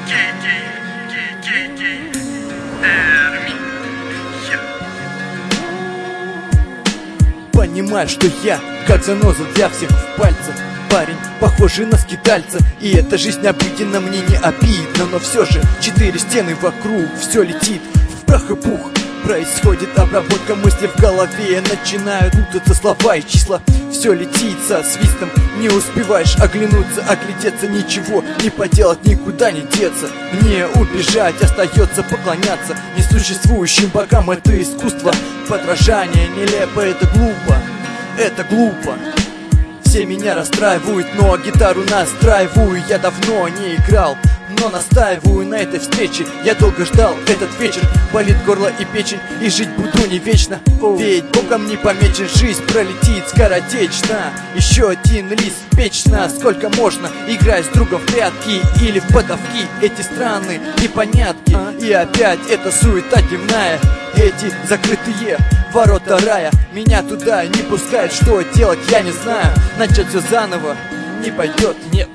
Понимаю, что я как заноза для всех в пальцах. Парень, похожий на скитальца, и эта жизнь обыденна, мне не обидно. Но все же 4 стены вокруг, все летит в прах и пух. Происходит обработка мыслей в голове, начинают путаться слова и числа. Все летит со свистом, не успеваешь оглянуться, оглядеться, ничего не поделать, никуда не деться. Не убежать, остается поклоняться несуществующим богам. Это искусство, подражание нелепо, это глупо, это глупо. Все меня расстраивают, но гитару настраиваю. Я давно не играл, но настаиваю на этой встрече. Я долго ждал этот вечер, болит горло и печень, и жить буду не вечно. Ведь Богом не помечен, жизнь пролетит скоротечно. Еще один лист вечно, сколько можно играть с другом в прятки или в подавки. Эти странные непонятки, и опять эта суета дневная. Эти закрытые ворота рая меня туда не пускают. Что делать, я не знаю. Начать все заново не пойдет, нет.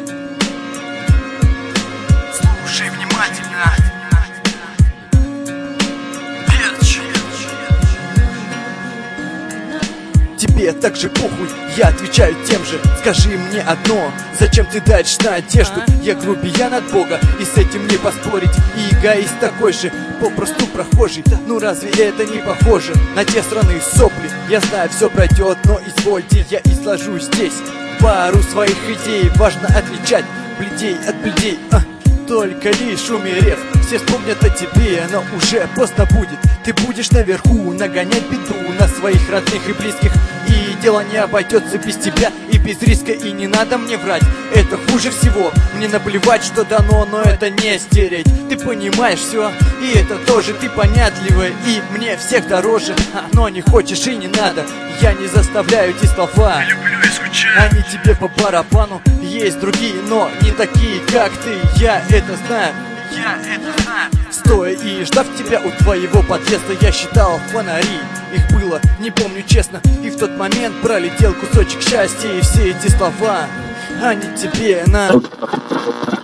Слушай внимательно. Тебе так же похуй, я отвечаю тем же. Скажи мне одно, зачем ты даешь надежду? Я грубиян от Бога, и с этим не поспорить. И эгоист такой же, попросту прохожий. Ну разве это не похоже на те сраные сопли? Я знаю, все пройдет, но извольте, я изложу здесь пару своих идей. Важно отличать бледей от бледей, только лишь умерев, все вспомнят о тебе, но уже поздно будет. Ты будешь наверху нагонять беду на своих родных и близких. И дело не обойдется без тебя и без риска. И не надо мне врать, это хуже всего. Мне наплевать, что дано, но это не стереть. Ты понимаешь все, и это тоже. Ты понятливая, и мне всех дороже. Но не хочешь и не надо, я не заставляю эти слова. Люблю и скучаю. Они тебе по барабану. Есть другие, но не такие, как ты. Я это знаю. Я это знаю. Стоя и ждав тебя у твоего подъезда, я считал фонари. Их было, не помню честно. И в тот момент пролетел кусочек счастья. И все эти слова, они тебе на...